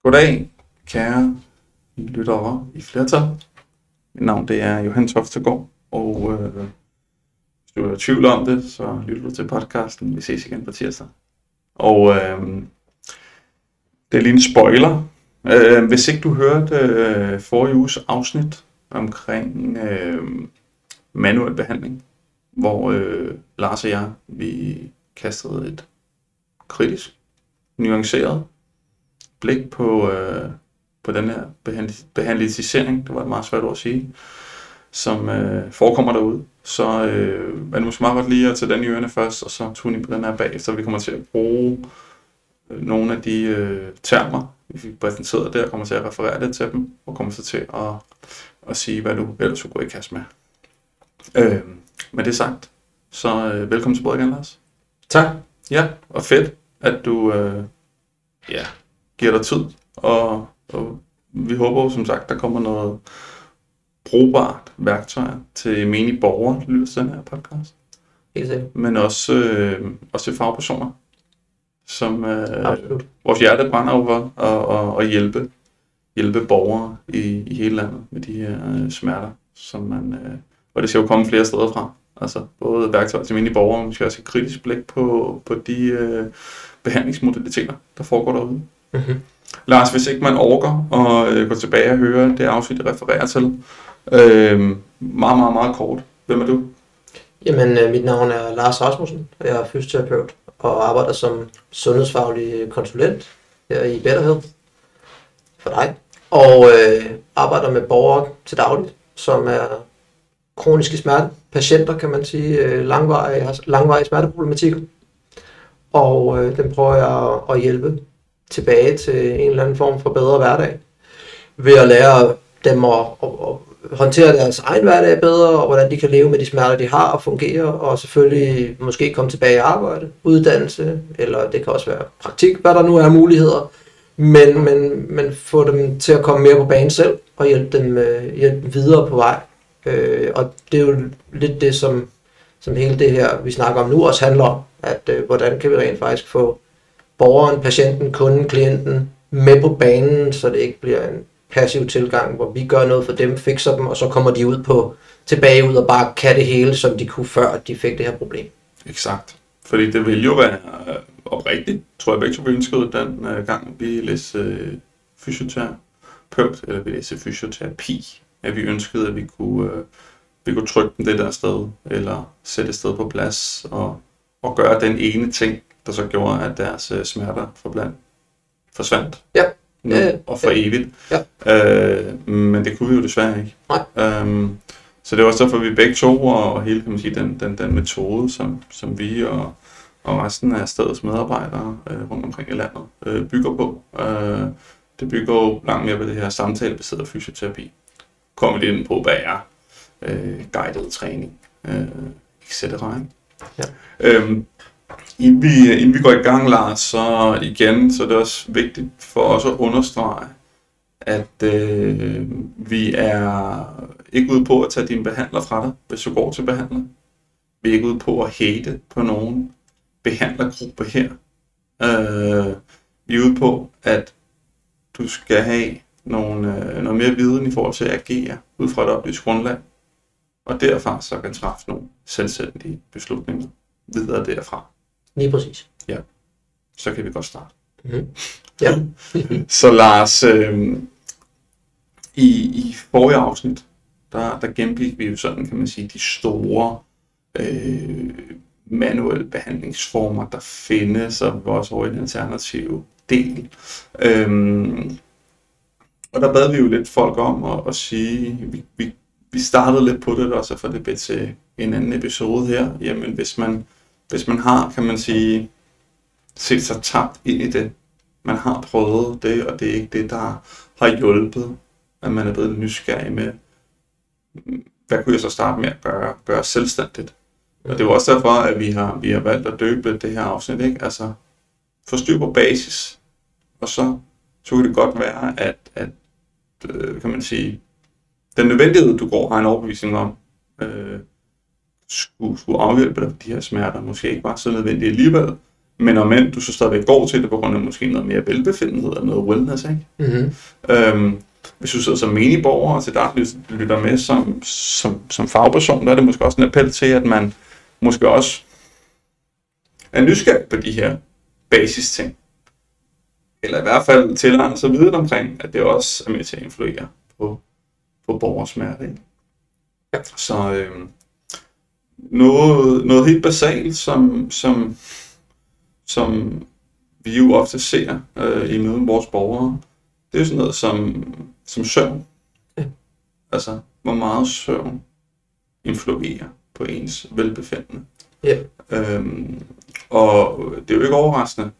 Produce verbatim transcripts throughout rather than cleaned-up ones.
Goddag, kære lyttere i flertal. Mit navn det er Johan Toftegård, og øh, hvis du er i tvivl om det, så lytter du til podcasten. Vi ses igen på tirsdag. Og øh, det er lige en spoiler. Øh, hvis ikke du hørte øh, forrige uges afsnit omkring øh, manuel behandling, hvor øh, Lars og jeg, vi kastede et kritisk, nuanceret blik på, øh, på den her behandl- behandlitisering, det var et meget svært ord at sige, som øh, forekommer derude. Så øh, man måske meget godt lige at tage den i ørene først, og så tune ind på den her bagefter. Vi kommer til at bruge øh, nogle af de øh, termer, vi fik præsenteret der, kommer til at referere det til dem, og kommer så til at, at sige, hvad du ellers skulle gå i kasse med. Øh, med det sagt, så øh, velkommen til bordet igen, Lars. Tak. Ja, og fedt, at du øh, ja, giver dig tid, og, og vi håber som sagt, der kommer noget brugbart værktøj til menige borgere, der lytter til den her podcast. Helt sikkert. Men også, øh, også til fagpersoner, som øh, Absolut. vores hjerte brænder over og, og, og hjælpe, hjælpe borgere i, i hele landet med de her øh, smerter, som man, øh, og det skal jo komme flere steder fra. Altså både værktøj til menige borgere, men måske også et kritisk blik på, på de øh, behandlingsmodaliteter, der foregår derude. Mm-hmm. Lars, hvis ikke man orker og øh, gå tilbage og høre det afsnit, jeg refererer til, øh, meget, meget, meget kort. Hvem er du? Jamen, øh, mit navn er Lars Rasmussen, og jeg er fysioterapeut og arbejder som sundhedsfaglig konsulent her i Betterhed for dig. Og øh, arbejder med borgere til dagligt, som er kroniske smerte, patienter kan man sige, øh, langvarige, har langvarige smerteproblematikker. Og øh, dem prøver jeg at hjælpe tilbage til en eller anden form for bedre hverdag, ved at lære dem at, at, at håndtere deres egen hverdag bedre, og hvordan de kan leve med de smerter, de har og fungere, og selvfølgelig måske komme tilbage i arbejde, uddannelse, eller det kan også være praktik, hvad der nu er muligheder, men, men, men få dem til at komme mere på banen selv, og hjælpe dem, hjælpe dem videre på vej. Øh, og det er jo lidt det, som, som hele det her, vi snakker om nu, også handler om, at øh, hvordan kan vi rent faktisk få borgeren, patienten, kunden, klienten med på banen, så det ikke bliver en passiv tilgang, hvor vi gør noget for dem, fikser dem, og så kommer de ud på tilbage ud og bare kan det hele, som de kunne før, de fik det her problem. Eksakt. Fordi det ville jo være øh, oprigtigt, tror jeg begge to vi ønskede den øh, gang, vi læste øh, fysioterapeut, eller vi læste fysioterapi, at vi ønskede, at vi kunne, øh, vi kunne trykke dem det der sted, eller sætte et sted på plads, og, og gøre den ene ting, der så gjorde, at deres øh, smerter forblandt forsvandt. Ja. Nu, Ja, ja, og for ja. evigt. Ja. Øh, men det kunne vi jo desværre ikke. Nej. Øhm, så det var også derfor, vi begge to, og, og hele kan man sige, den, den, den metode, som, som vi og, og resten af stedets medarbejdere øh, rundt omkring i landet øh, bygger på. Øh, det bygger jo langt mere på det her samtalebaseret fysioterapi. Kommer vi lidt ind på, hvad er øh, guided træning, øh, et cetera. Ja. Øhm, Inden vi, inden vi går i gang, Lars, så igen, så er det også vigtigt for os at understrege, at øh, vi er ikke ude på at tage dine behandler fra dig, hvis du går til behandler. Vi er ikke ude på at hate på nogen behandlergruppe her. Øh, vi er ude på, at du skal have nogle, øh, noget mere viden i forhold til at agere ud fra et oplyst grundlag, og derfra så kan træffe nogle selvstændige beslutninger videre derfra. Lige præcis. Ja, så kan vi godt starte. Mm-hmm. Ja. Så Lars, øh, i, i forrige afsnit, der, der gennemgik vi jo sådan, kan man sige, de store øh, manuelle behandlingsformer, der findes, og også over i den alternative del. Øhm, og der bad vi jo lidt folk om at, at sige, vi, vi, vi startede lidt på det, også for det blev til en anden episode her. Jamen, hvis man Hvis man har, kan man sige, set sig tabt ind i det, man har prøvet det, og det er ikke det, der har hjulpet, at man er blevet nysgerrig med, hvad kunne jeg så starte med at gøre, gøre selvstændigt? Og det er jo også derfor, at vi har, vi har valgt at døbe det her afsnit, ikke? Altså, få styr på basis, og så, så kan det godt være, at, at kan man sige, den nødvendighed, du går, har en overbevisning om, øh, skulle, skulle afhjælpe dig for de her smerter, måske ikke var så nødvendigt alligevel, Men om end du så stadigvæk går til det på grund af måske noget mere velbefindenhed eller noget wellness, ikke? Mm-hmm. Øhm, hvis du sidder som menig borger og til daglig lytter med som, som, som fagperson, der er det måske også en appel til, at man måske også er nysgerrig på de her basis ting. Eller i hvert fald tilegner sig viden omkring, at det også er med til at influere på, på borgers smerte. Ikke? Ja. Så øhm, noget, noget helt basalt, som, som, som vi jo ofte ser øh, i møde med vores borgere, det er sådan noget som, som søvn. Ja. Altså, hvor meget søvn influerer på ens velbefindende. Ja. Øhm, og det er jo ikke overraskende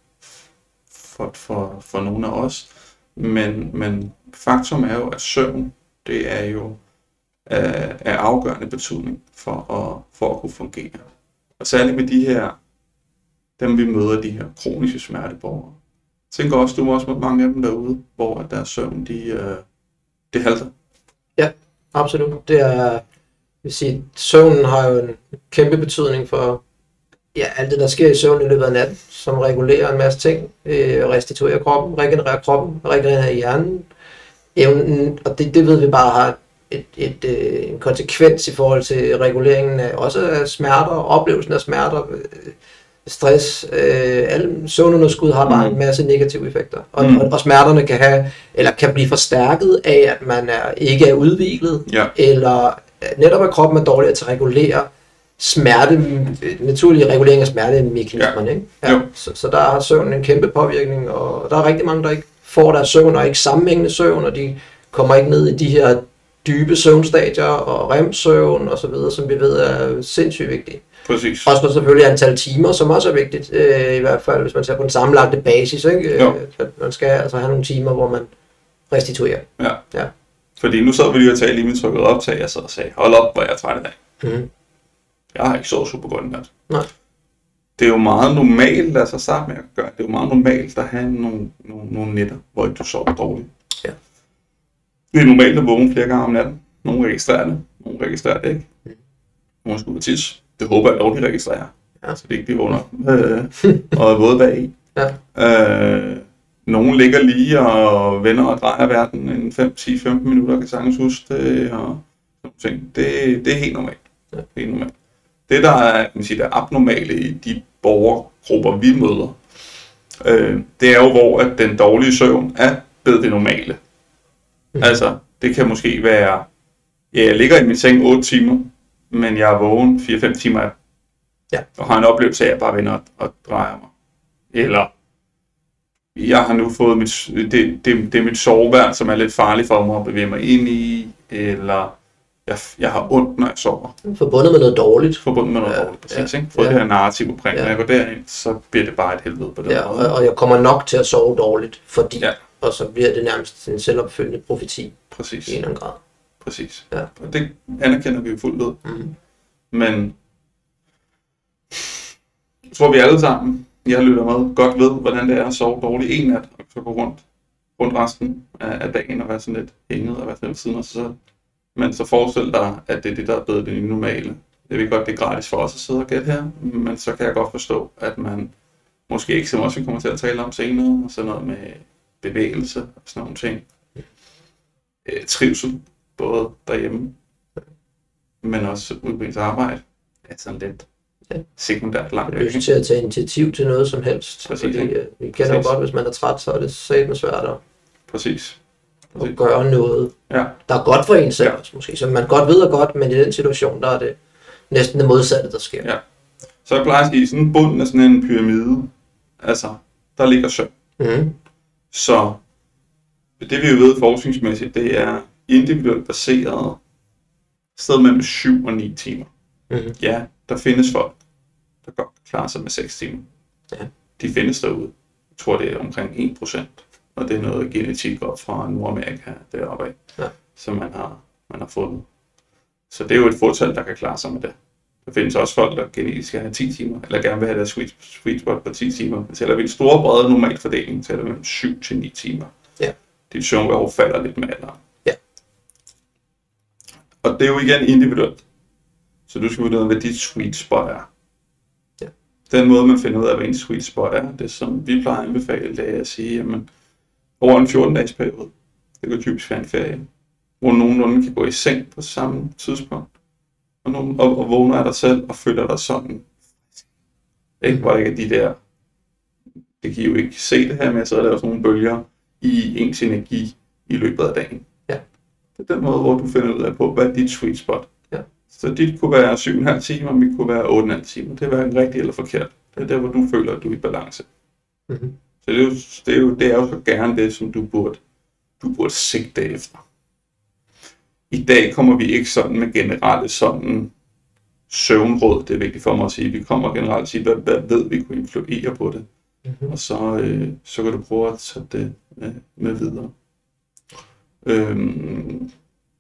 for, for, for nogle af os, men, men faktum er jo, at søvn, det er jo af, af afgørende betydning for at, for at kunne fungere. Og særligt med de her, dem vi møder, de her kroniske smerteborgere. Jeg tænker også, du må også møde mange af dem derude, hvor deres søvn, de, øh, det halter. Ja, absolut. Det er, jeg vil sige, søvnen har jo en kæmpe betydning for ja, alt det, der sker i søvn i løbet af natten, som regulerer en masse ting, øh, restituerer kroppen, regenererer kroppen, regenererer hjernen. Evnen, og det, det ved vi bare har et, et, et, en konsekvens i forhold til reguleringen af også af smerter, oplevelsen af smerter, øh, stress, øh, alle søvnunderskud har bare mm. en masse negative effekter. Og, mm. og, og smerterne kan have, eller kan blive forstærket af, at man er, ikke er udviklet, ja. eller netop at kroppen er dårligere til at regulere smerte, naturlig regulering af smertemekanismerne. Ja. Ikke? Ja. Så, så der har søvn en kæmpe påvirkning, og der er rigtig mange, der ikke får deres søvn, og ikke sammenhængende søvn, og de kommer ikke ned i de her dybe søvnstadier og R E M-søvn og så videre, som vi ved er sindssygt vigtige. Præcis. Også for selvfølgelig antal timer, som også er vigtigt, øh, i hvert fald hvis man ser på den sammenlagte basis, ikke? Øh, man skal altså have nogle timer, hvor man restituerer. Ja. Ja. Fordi nu sad vi lige og talte lige med trykket optag, jeg sad og sagde, hold op, hvor jeg er træt i dag. Mm. Jeg har ikke sovet super godt i nat. Nej. Det er jo meget normalt, lad os starte med at gøre, det er jo meget normalt at have nogle, nogle, nogle nætter, hvor du sover dårligt. Ja. Det er normalt at vågne flere gange om natten. Nogle registrerer det, nogle registrerer det ikke. Mm. Nogle skal ud og tisse. Det håber jeg dog, de registrerer. Ja. Så det ikke de vågner øh, og er våde bag i. Ja. Øh, nogle ligger lige og vender og drejer verden en fem til femten minutter, kan sagtens huske det, og sådan ting. Det, det er helt normalt. Ja. Det er helt normalt. Det, der er, kan man sige, det er abnormale i de borgergrupper, vi møder, øh, det er jo, hvor at den dårlige søvn er blevet det normale. Mm. Altså, det kan måske være, ja, jeg ligger i min seng otte timer, men jeg er vågen fire fem timer af, ja. Og har en oplevelse af, at jeg bare vender og drejer mig. Eller, jeg har nu fået mit, det, det, det er mit soveværn, som er lidt farligt for mig at bevæge mig ind i, eller jeg, jeg har ondt, når jeg sover. Forbundet med noget dårligt. Forbundet med noget ja, dårligt, præcis. Ja, ikke? Fået ja. det her narrativ omkring, ja. når jeg går derind, så bliver det bare et helvede på den ja, måde. Og, og jeg kommer nok til at sove dårligt, fordi, ja. Og så bliver det nærmest en selvopfyldende profeti. Præcis. I en eller anden grad. Præcis. Ja. Og det anerkender vi jo fuldt ud. Mm. Men jeg tror, vi alle sammen, jeg lytter med, godt ved, hvordan det er at sove dårligt en nat, og så gå rundt, rundt resten af, af dagen og være sådan lidt hænget og være sådan lidt siden af sig selv. Men så forestil dig, at det er det, der er blevet det normale. Jeg ved godt, det er gratis for os at sidde og gætte her, men så kan jeg godt forstå, at man måske ikke, som også vi kommer til at tale om senere, og sådan noget med bevægelse og sådan nogle ting. Øh, trivsel, både derhjemme, men også ude på ens arbejde, er sådan lidt ja. sekundært langt væk. Det er til at tage initiativ til noget som helst. Præcis, fordi, ikke? Vi kender jo godt, hvis man er træt, så er det satme svært at, Præcis. Præcis. at gøre noget, ja. der er godt for en selv, ja. måske, som man godt ved er godt, men i den situation, der er det næsten det modsatte, der sker. Ja. Så jeg plejer at sige, sådan bunden af sådan en pyramide, altså, der ligger søvn. Mm. Så det vi jo ved forskningsmæssigt, det er individuelt baseret sted mellem syv og ni timer. Mm. Ja, der findes folk, der godt klarer sig med seks timer. Ja. De findes derude. Jeg tror, det er omkring en procent. Og det er noget genetik op fra Nordamerika deroppe af, ja. som man har, man har fundet. Så det er jo et fåtal, der kan klare sig med det. Der findes også folk, der genetisk skal have ti timer, eller gerne vil have deres sweet, sweet spot på ti timer. Men tæller vi en stor, bred normal fordeling, tæller vi syv til ni timer. Ja. Dit søvnbehov falder lidt med alderen. Ja. Og det er jo igen individuelt. Så du skal vurdere, hvad dit sweet spot er. Ja. den måde, man finder ud af, hvad en sweet spot er, det som vi plejer at anbefale, det er at sige, jamen, over en fjorten-dages periode, det kan typisk være en ferie, hvor nogenlunde kan gå i seng på samme tidspunkt, og, nogen, og, og vågner af dig selv og føler dig sådan. Ikke, hvor ikke de der, det kan I jo ikke se det her med, så er der også nogle bølger i ens energi i løbet af dagen. Ja. Det er den måde, hvor du finder ud af på, hvad er dit sweet spot. Ja. Så dit kunne være syv komma fem timer, mit kunne være otte komma fem timer. Det er hverken rigtigt eller forkert. Det er der, hvor du føler, at du er i balance. Mm-hmm. Så det er, jo, det, er jo, det er jo så gerne det, som du burde, du burde sigte efter. I dag kommer vi ikke sådan med generelle sådan søvnråd. Det er vigtigt for mig at sige. Vi kommer generelt at sige, hvad, hvad ved vi kunne influere på det. Mm-hmm. Og så, øh, så kan du prøve at tage det med, med videre. Øhm,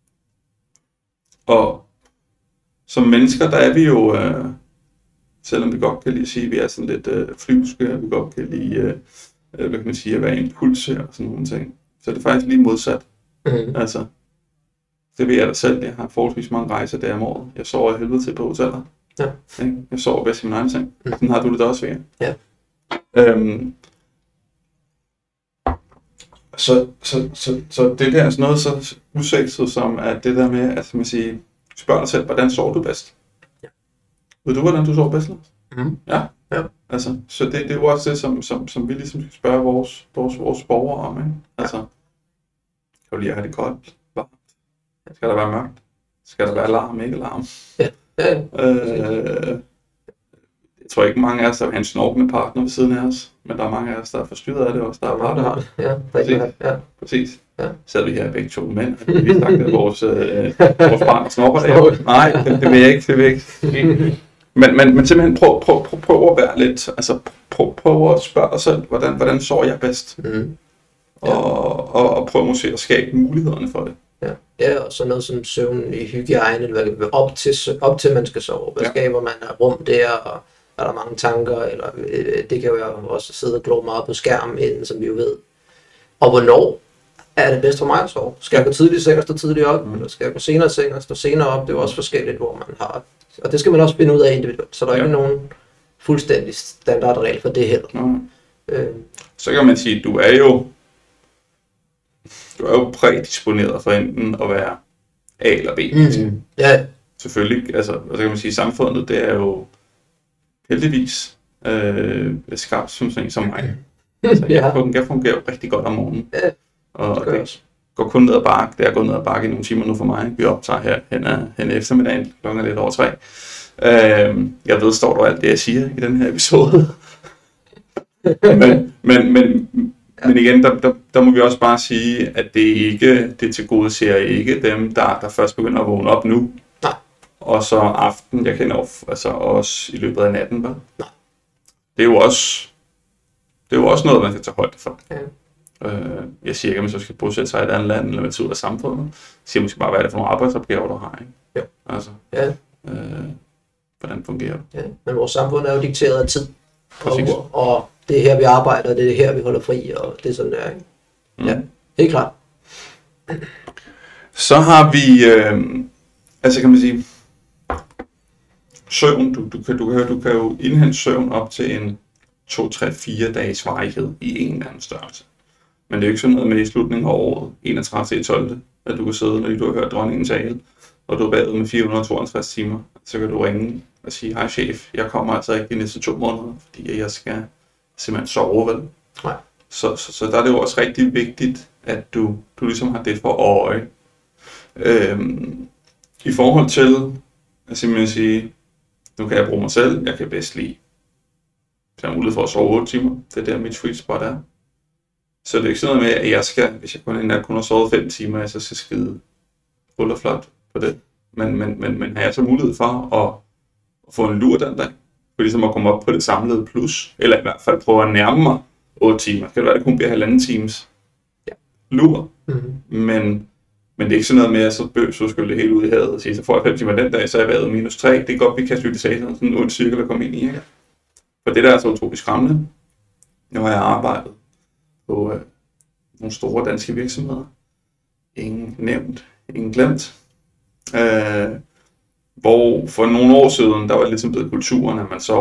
og som mennesker, der er vi jo, øh, selvom vi godt kan lide at sige, at vi er sådan lidt øh, flyvske, vi godt kan lide øh, hvad kan man sige, at være impulse og sådan nogle ting. Så det er faktisk lige modsat. Mm-hmm. Altså, det ved jeg da selv. Jeg har forholdsvis mange rejser der om året. Jeg sover i helvede til på hoteller. Ja. Jeg sover bedst i min egen seng. Sådan har du det da også, ved. Ja. Øhm, så, så, så, så det der er sådan noget så usekset som, at det der med, at man siger, spørg dig selv, hvordan sover du bedst? Ja. Ved du, hvordan du sover bedst? Mm. Ja. Ja. Altså, så det, det er jo også det, som, som, som vi ligesom skal spørge vores, vores, vores borgere om. Ikke? Altså, kan du lige have det koldt? Varmt? Skal der være mørkt? Skal der være larm, ikke larm? Ja. Ja. Øh, jeg tror ikke mange af os, der vil have en snorkende partner ved siden af os, men der er mange af os, der er forstyrret af det også. Der er mange, der har det. Ja, præcis. Ja. Præcis. Ja. Så vi her begge to mænd, og vi har sagt, at vores, øh, vores barn er snorker der. Nej, det, det vil jeg ikke, det vil jeg ikke. Men, men, men simpelthen prøv, prøv, prøv, prøv at være lidt, altså prøv, prøv at spørge dig selv, hvordan, hvordan sover jeg bedst? Mm. Ja. Og, og, og prøv måske at skabe mulighederne for det. Ja, ja, og så noget som søvn i hygiejne, op til, op til man skal sove. Hvad ja. Skaber man af rum der, og er der mange tanker, eller det kan jo også sidde og glo meget på skærmen inden, som vi jo ved. Og hvornår er det bedst for mig at sove? Skal jeg gå tidligt i seng og stå tidligt op, mm. eller skal jeg gå senere i seng og stå senere op? Det er jo også forskelligt, hvor man har. Og det skal man også finde ud af individuelt, så der er ja. Ikke nogen fuldstændig standardregel for det heller. Mm. Øh. Så kan man sige, at du er jo du er jo prædisponeret for enten at være A eller B. Mm. Ja. Selvfølgelig, altså, så kan man sige, samfundet, det er jo heldigvis øh, skabt som sådan som mig. Altså, ja. jeg, jeg fungerer jo rigtig godt om morgenen. Ja, og det, det går kun ned ad bakke. Det er gået ned ad bakke i nogle timer nu for mig. Vi optager her hen, hen eftermiddagen, klokken er lidt over tre. Øh, jeg ved, står der alt det, jeg siger i den her episode. men, men, men, ja. men igen, der, der, der må vi også bare sige, at det ikke, det tilgodeser ikke dem, der, der først begynder at vågne op nu. Nej. Og så aften, jeg kender altså også i løbet af natten. Vel? Nej. Det er jo også, det er jo også noget, man kan tage højde for. Ja. Øh, jeg siger ikke, at man så skal bosætte sig i et andet land, eller man tager ud af samfundet. Jeg siger måske bare, hvad er det for nogle arbejdsopgaver, du har. Ikke? Jo. Altså, ja. øh, hvordan fungerer det? Ja. Men vores samfund er jo dikteret af tid. Og, og det er her, vi arbejder, det er her, vi holder fri, og det er sådan der. Ikke? Mm. Ja, helt klart. Så har vi, øh, altså kan man sige, søvn. Du, du, kan, du, kan, du kan jo indhente søvn op til en to, tre, fire dages varighed i en eller anden størrelse. Men det er jo ikke sådan noget med i slutningen af året, enogtredivte tolvte at du kan sidde, når du har hørt dronningen tale, og du er bagud med fire hundrede og tooghalvtreds timer, så kan du ringe og sige, hej chef, jeg kommer altså ikke de næste to måneder, fordi jeg skal simpelthen sove, vel? Nej. Så, så, så der er det jo også rigtig vigtigt, at du, du ligesom har det for øje. Øhm, I forhold til, at simpelthen sige, nu kan jeg bruge mig selv, jeg kan bedst lide, så jeg har mulighed for at sove otte timer, det er der mit sweet spot er. Så det er ikke sådan noget med, at jeg skal, hvis jeg kun en nat kun har sovet fem timer, så skal skide fuld og flot på det. Men, men, men, men har jeg så mulighed for at, at få en lur den dag, for ligesom at komme op på det samlede plus, eller i hvert fald prøve at nærme mig otte timer. Kan det være, det kun bliver halvanden times ja. Lur. Mm-hmm. Men, men det er ikke sådan noget med, at så bøs, så skulle det helt ud i havet og sige, så får jeg fem timer den dag, så er jeg været minus tre. Det er godt, vi kan slutte sig sådan en ond cirkel at komme ind i. Ikke? For det der er så utroligt skræmmende. Nu har jeg arbejdet på øh, nogle store danske virksomheder. Ingen nævnt, ingen glemt. Øh, hvor for nogle år siden, der var det ligesom blevet kulturen, at man sov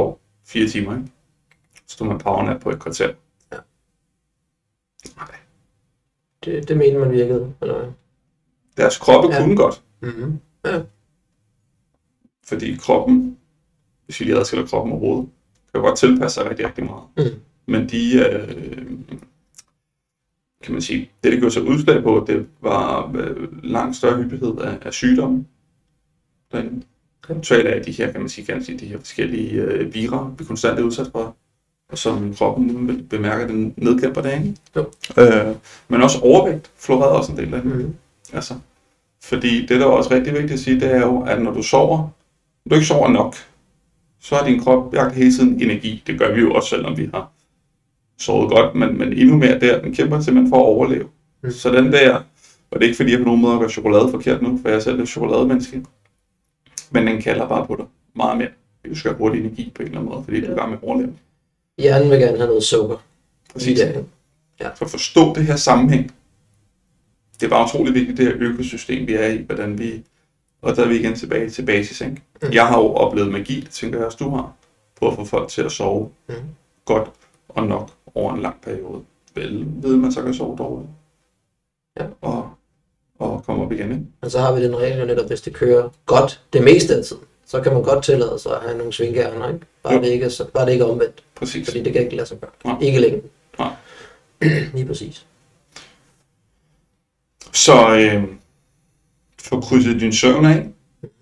fire timer, ikke? Så stod man powernap på et kvarter. Ja. Nej. Det, det mener man virkede, eller hvad? Deres kroppe Ja. kunne godt. Mm-hmm. Ja. Fordi kroppen, hvis vi lige adskiller kroppen og hovedet, kan jo godt tilpasse sig rigtig, rigtig meget. Mm. Men de, øh, kan man sige, det det gjorde sig udslag på, det var øh, langt større hyppighed af, af sygdomme. Derinde. Totalt af de her, kan man sige, kan man sige de her forskellige øh, virer, vi konstant er udsat for, og som kroppen bemærker, den nedkæmper det, ikke? Jo. Øh, men også overvægt florerede også en del af det. Mm. Altså, fordi det, der er også rigtig vigtigt at sige, det er jo, at når du sover, når du ikke sover nok, så har din krop jagt hele tiden energi. Det gør vi jo også, selvom vi har sovet godt, men, men endnu mere der, den kæmper simpelthen for at overleve. Mm. Så den der, og det er ikke fordi, jeg på nogen måde gør chokolade forkert nu, for jeg er selv et chokolademenneske, men den kalder bare på dig meget mere. Du skal have hurtig energi på en eller anden måde, fordi ja. Du er i gang med at overleve. Hjernen vil gerne have noget sukker. Præcis. Ja. Ja. For at forstå det her sammenhæng, det er bare utroligt vigtigt, det her økosystem, vi er i, hvordan vi, og der er vi igen tilbage til basis, ikke? Mm. Jeg har jo oplevet magi, det tænker jeg også, du har, på at få folk til at sove mm. godt og nok over en lang periode. Vel ved man så kan sove dårligt. Ja. Og, og komme op igen, ikke? Og så har vi den regel, netop hvis det kører godt det meste af tiden, så kan man godt tillade sig at have nogle svingærner, ikke? Bare, det ikke, bare det ikke er omvendt. Præcis. Fordi det kan ikke lade sig gøre. Nej. Ikke længe. Nej. Lige præcis. Så øh, få krydset din søvn af.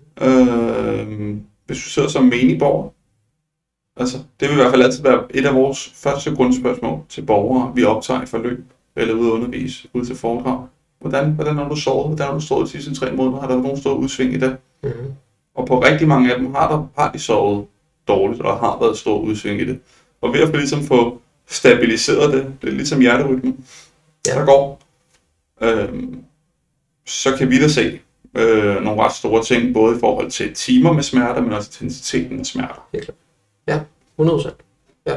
Øh, hvis du sidder som menig borger, altså det vil i hvert fald altid være et af vores første grundspørgsmål til borgere, vi optager i forløb, eller ude at undervise, ude til foredrag. Hvordan, hvordan har du sovet? Hvordan har du sovet de sidste tre måneder? Har der nogen stået udsving i det? Mm-hmm. Og på rigtig mange af dem har, der, har de sovet dårligt, og har været stor udsving i det. Og ved at ligesom få stabiliseret det, det er ligesom hjerterytmen, ja. Der går, øh, så kan vi da se øh, nogle ret store ting, både i forhold til timer med smerter, men også intensiteten af smerter. Helt klart. Ja, hundrede procent. Ja.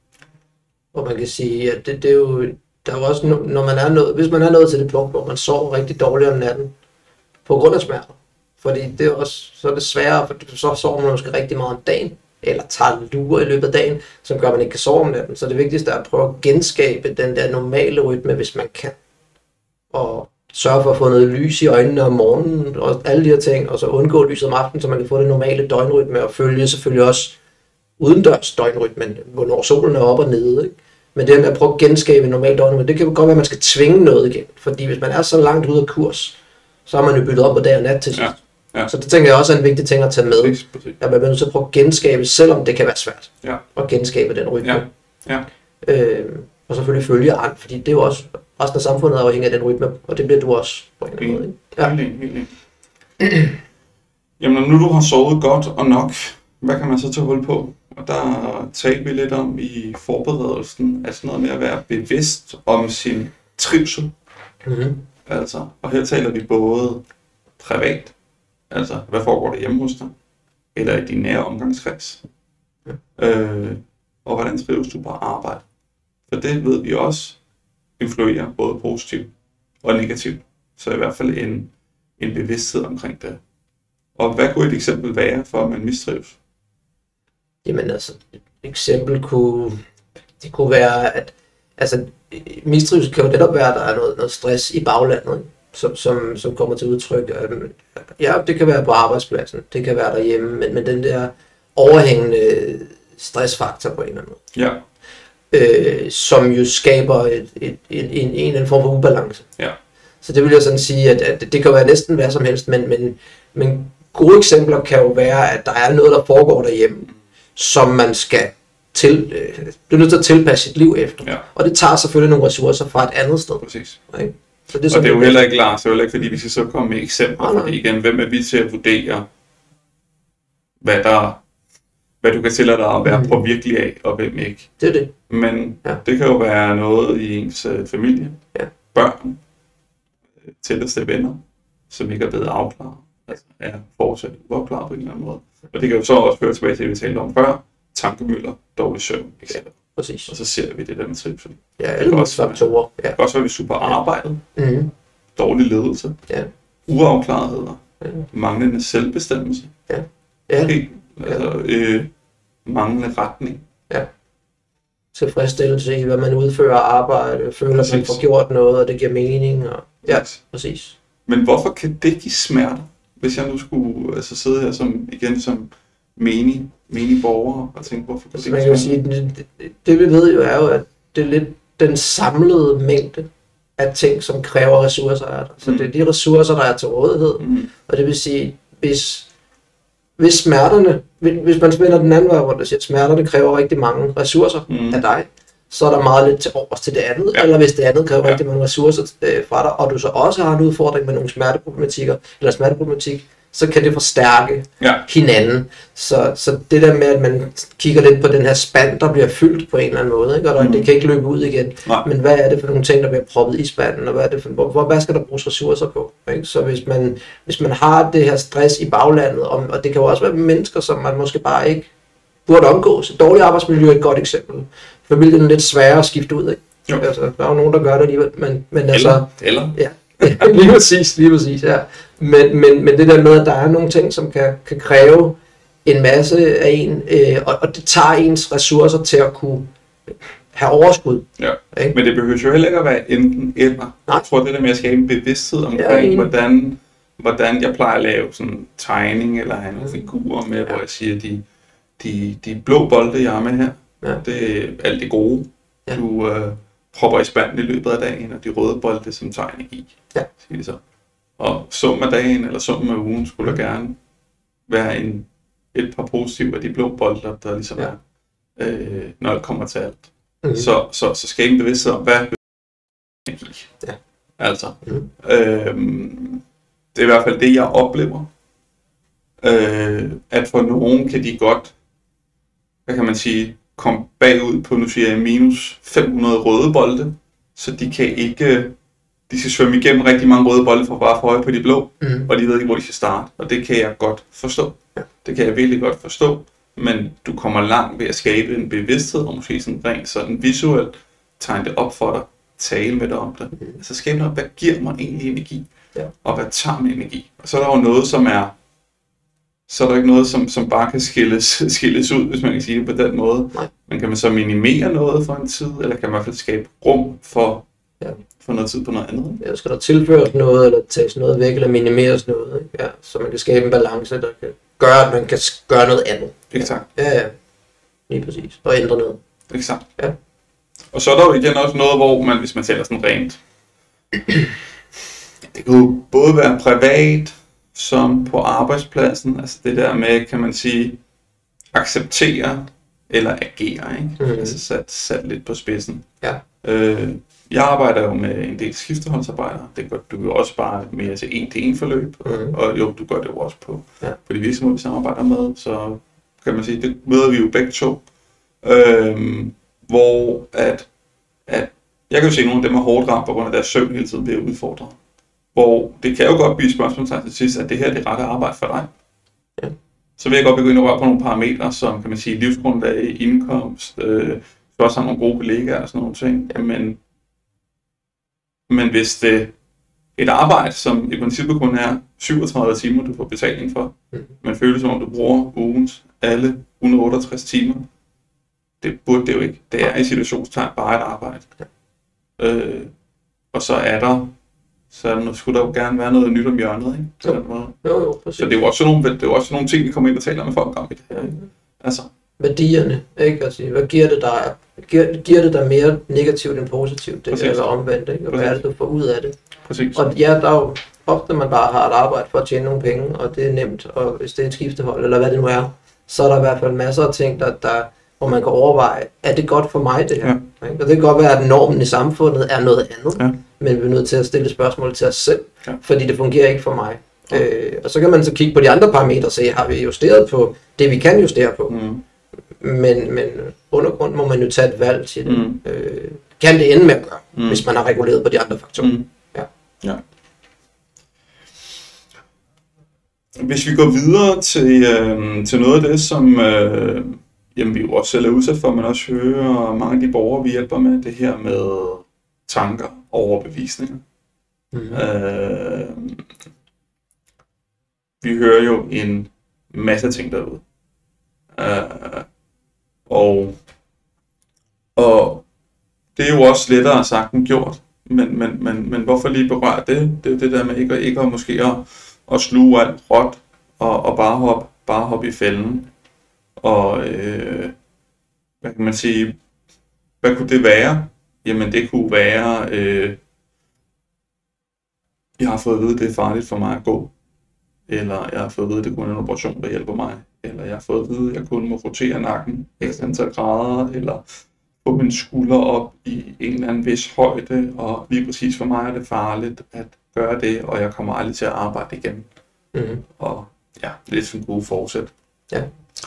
Og man kan sige, at det, det er jo, der er jo også, når man er nået, hvis man er nået til det punkt, hvor man sover rigtig dårligt om natten, på grund af smerter. Fordi det er også, så er det sværere, for så sover man måske rigtig meget om dagen, eller tager lurer i løbet af dagen, som gør, at man ikke kan sove om natten. Så det vigtigste er at prøve at genskabe den der normale rytme, hvis man kan. Og sørge for at få noget lys i øjnene om morgenen, og alle de her ting, og så undgå lyset om aftenen, så man kan få det normale døgnrytme, og følge selvfølgelig også udendørs døgnrytmen, hvornår solen er op og nede, ikke? Men det med at prøve at genskabe en normal døgnrytme, det kan godt være, at man skal tvinge noget igen, fordi hvis man er så langt ude af kurs, så har man jo byttet op på dag og nat til sidst. Ja. Ja. Så det tænker jeg også er en vigtig ting at tage med, præcis, præcis. At man bliver nødt til at prøve at genskabe, selvom det kan være svært, ja. At genskabe den rytme. Ja. Ja. Øh, og selvfølgelig følge an, fordi det er jo også, resten af samfundet er afhængig af den rytme, og det bliver du også på en eller anden måde. Ikke? Ja. Helt enig, helt enig. Jamen når nu du har sovet godt og nok, hvad kan man så tage hul på? Og der talte vi lidt om i forberedelsen, altså noget med at være bevidst om sin trivsel. Mm-hmm. Altså, og her taler vi både privat, altså hvad foregår der hjemme hos dig, eller i din nære omgangskreds. Ja. Øh, og hvordan trives du på arbejde. For det ved vi også influerer både positivt og negativt. Så i hvert fald en, en bevidsthed omkring det. Og hvad kunne et eksempel være for, at man mistrives? Jamen altså, et eksempel kunne, det kunne være, at altså, mistrivsel kan jo netop være, at der er noget, noget stress i baglandet, ikke? Som, som, som kommer til udtryk. Ja, det kan være på arbejdspladsen, det kan være derhjemme, men, men den der overhængende stressfaktor på en eller anden måde. Ja. Øh, som jo skaber et, et, et, en, en eller anden form for ubalance. Ja. Så det vil jeg sådan sige, at, at det kan være næsten hvad som helst, men, men, men gode eksempler kan jo være, at der er noget, der foregår derhjemme, som man skal til, øh, blive nødt til at tilpasse sit liv efter. Ja. Og det tager selvfølgelig nogle ressourcer fra et andet sted. Præcis. Okay? Så det er og det er jo heller ikke Lars, det er heller ikke fordi vi skal så komme med eksempler, ah, fordi igen, hvem er vi til at vurdere, hvad der, hvad du kan tillade dig at være mm. påvirkelig af, og hvem ikke. Det er det. Men ja. Det kan jo være noget i ens uh, familie, ja. Børn, tætteste venner, som ikke er blevet afklaret, altså er fortsat uafklaret på en eller anden måde. Og det kan jo så også føre tilbage til, det vi talte om før, tankemøller, dårlig søvn, et cetera. Præcis. Og så ser vi det der med trivsel. Ja, alle mulige faktorer. Ja. Det kan også være, vi super arbejdet, mm-hmm. dårlig ledelse, ja. Uafklaretheder, ja. Manglende selvbestemmelse. Ja. Ja. Helt, altså, øh, manglende retning. Ja. Tilfredsstillelse i, hvad man udfører arbejde, føler, Præcis. at man får gjort noget, og det giver mening. Og... Ja, Præcis. præcis. Men hvorfor kan det give smerter, hvis jeg nu skulle altså, sidde her som, igen som menig, menig borger og tænke, hvorfor kan det Så give man kan jo smerter? sige, det, det, det vi ved jo er jo, at det er lidt den samlede mængde af ting, som kræver ressourcer af dig. Så Mm. det er de ressourcer, der er til rådighed. Mm. Og det vil sige, hvis, hvis smerterne, hvis man spiller den anden vej, hvor der siger, at smerterne kræver rigtig mange ressourcer Mm. af dig, så er der meget lidt til overs til det andet. Ja. Eller hvis det andet kræver Ja. rigtig mange ressourcer øh, fra dig, og du så også har en udfordring med nogle smerteproblematikker, eller smerteproblematik, så kan det forstærke Ja. hinanden. Så, så det der med, at man kigger lidt på den her spand, der bliver fyldt på en eller anden måde, ikke? Og der, Mm. det kan ikke løbe ud igen. Nej. Men hvad er det for nogle ting, der bliver proppet i spanden, og hvad, er det for, hvor, hvor, hvad skal der bruges ressourcer på? Ikke? Så hvis man, hvis man har det her stress i baglandet, og, og det kan jo også være mennesker, som man måske bare ikke burde omgås. Et dårligt arbejdsmiljø er et godt eksempel. Familien er lidt sværere at skifte ud, ikke? Jo. Altså, der er jo nogen, der gør det alligevel, men, men altså... Eller, eller. Ja, lige præcis, lige præcis, ja. Men, men, men det der med, at der er nogle ting, som kan, kan kræve en masse af en, øh, og, og det tager ens ressourcer til at kunne have overskud. Ja. Ikke? Men det behøver jo heller ikke at være enten eller. Nej. Jeg tror, det der med at skabe en bevidsthed Ja, omkring, enig. hvordan, hvordan jeg plejer at lave sådan en tegning, eller have nogle figurer med, hvor jeg siger, de, de, de blå bolde, jeg har med her, Ja. det er alt det gode, Ja. du øh, propper i spanden i løbet af dagen, og de røde bolde, som tager energi. Ja. Siger de så. Og summen af dagen, eller summen af ugen, skulle der gerne være en, et par positive af de blå bolde, der ligesom Ja. er, øh, når det kommer til alt. Mhm. Så, så, så skabe en bevidsthed om, hvad er energi. Ja. Altså, Mhm. øhm, det er i hvert fald det, jeg oplever. Øh, at for nogen kan de godt, hvad kan man sige, komme bagud på, nu siger jeg, minus fem hundrede røde bolde, så de kan ikke, de skal svømme igennem rigtig mange røde bolde for bare at få øje på de blå, Mhm. og de ved ikke, hvor de skal starte, og det kan jeg godt forstå. Ja. Det kan jeg virkelig godt forstå, men du kommer langt ved at skabe en bevidsthed, og måske sådan rent sådan visuelt tegne det op for dig, tale med dig om det. Mhm. Altså skabe noget, hvad giver mig egentlig energi, Ja. og hvad tager mig energi. Og så er der jo noget, som er, så er der ikke noget, som, som bare kan skilles, skilles ud, hvis man kan sige det på den måde. Nej. Men kan man så minimere noget for en tid, eller kan man i hvert fald skabe rum for, Ja. for noget tid på noget andet? Ja, skal der tilføres noget, eller tages noget væk, eller minimeres noget, ikke? Ja, så man kan skabe en balance, der kan gøre, at man kan s- gøre noget andet. Exakt. Ja, ja. Lige præcis. Og ændre noget. Exakt. Ja. Og så er der jo igen også noget, hvor man, hvis man taler sådan rent, det kan jo både være privat, som på arbejdspladsen, altså det der med, kan man sige, acceptere eller agere, ikke? Mhm. Altså sat, sat lidt på spidsen. Ja. Øh, jeg arbejder jo med en del skifteholdsarbejdere. Det gør du jo også bare mere til en-til-en forløb, Mhm. og jo, du gør det jo også på, Ja. på de virksomheder, vi samarbejder med, så kan man sige, det møder vi jo begge to. Øhm, hvor at, at jeg kan jo se, at nogle af dem er hårdt ramt på grund af deres søvn hele tiden bliver udfordret. Hvor det kan jo godt blive et spørgsmål til sidst, at det her er det rette arbejde for dig. Ja. Så vil jeg godt begynde at røre på nogle parametre, som kan man sige livsgrundlag, indkomst, øh, du også har nogle gode kollegaer og sådan nogle ting. Ja. Men, men hvis det et arbejde, som i princippet kun er syvogtredive timer, du får betaling for, Mhm. men føles som om, du bruger ugens alle et hundrede og otteogtres timer, det burde det jo ikke. Det er i situationstegn bare et arbejde. Øh, og så er der, så er der, skulle der jo gerne være noget nyt om hjørnet, ikke? På Jo. den måde. Jo, jo, præcis. Så det er jo også sådan nogle, det er jo også sådan nogle ting, vi kommer ind og taler med folk om i det her. Ikke? Altså, Værdierne, ikke? Altså, hvad giver det dig? Giver, giver det dig mere negativt end positivt? Det Præcis. kan være omvendt, ikke? Og hvad er Præcis. det, du får ud af det? præcis. Og ja, der er jo ofte, man bare har et arbejde for at tjene nogle penge, og det er nemt, og hvis det er et skiftehold, eller hvad det nu er, så er der i hvert fald masser af ting, der, der, hvor man kan overveje, er det godt for mig det her? Ja. Og det kan godt være, at normen i samfundet er noget andet, Ja. men vi er nødt til at stille spørgsmål til os selv, Ja. fordi det fungerer ikke for mig. Ja. Øh, og så kan man så kigge på de andre parametre og se, har vi justeret på det, vi kan justere på? Mm. Men, men undergrund må man jo tage et valg til det. Mm. Øh, kan det ende med at gøre, Mm. mm. hvis man har reguleret på de andre faktorer. Mm. Ja. Ja. Hvis vi går videre til, øh, til noget af det, som øh, jamen, vi jo også selv er udsat for, men også hører mange af de borgere, vi hjælper med, det her med tanker og overbevisninger. Mm. Øh, vi hører jo en masse ting derude. Øh, Og, og det er jo også lettere sagt end gjort. Men, men, men, men hvorfor lige berøre det? Det er det der med ikke, ikke at måske at, at sluge alt råt og, og bare hoppe bare hoppe i fælden. Og øh, hvad kan man sige? Hvad kunne det være? Jamen det kunne være, øh, jeg har fået at vide, at det er farligt for mig at gå. Eller jeg har fået at vide, at det kun er en operation, der hjælper mig. Eller jeg har fået at vide, at jeg kun må rotere nakken ekstra antal grader. Eller få mine skuldre op i en eller anden vis højde. Og lige præcis for mig er det farligt at gøre det, og jeg kommer aldrig til at arbejde igen. Mm-hmm. Og ja, lidt sådan gode forsæt. Ja.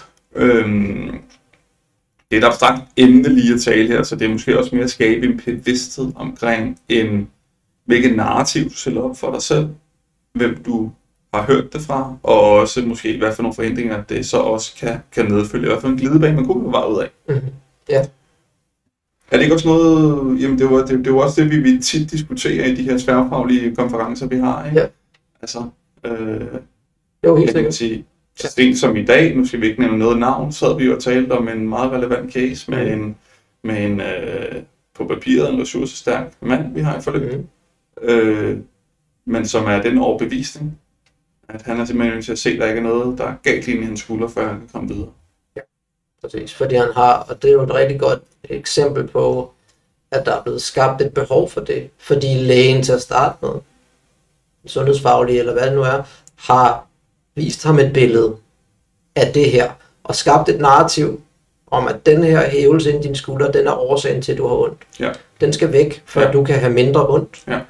Øhm, det er et abstrakt emne lige at tale her, så det er måske også mere at skabe en bevidsthed omkring en, hvilket narrativ du sætter op for dig selv, hvem du har hørt det fra, og også måske hvad for nogle forhindringer det så også kan, kan medfølge, i hvert fald en glidebane, man kunne være ud af. Mm-hmm. Ja. Er det ikke også noget, jamen det var, det, det var også det, vi, vi tit diskuterer i de her tværfaglige konferencer, vi har, ikke? Ja. Altså, øh, jo, helt jeg kan sige, så sent som i dag, nu skal vi ikke nævne noget navn, så havde vi jo talt om en meget relevant case med mm. en, med en øh, på papiret en ressourcestærk mand, vi har i forløb. Mm. Øh, men som er den overbevisning, at han er simpelthen nødt til at se, at der ikke er noget, der er galt inde i hans skulder, før han kan komme videre. Ja, præcis. Fordi han har, og det er jo et rigtig godt eksempel på, at der er blevet skabt et behov for det. Fordi lægen til at starte med, sundhedsfaglig eller hvad det nu er, har vist ham et billede af det her, og skabt et narrativ om, at den her hævelse ind i dine skulder, den er årsagen til, at du har ondt. Ja. Den skal væk, for ja. at du kan have mindre ondt. Ja.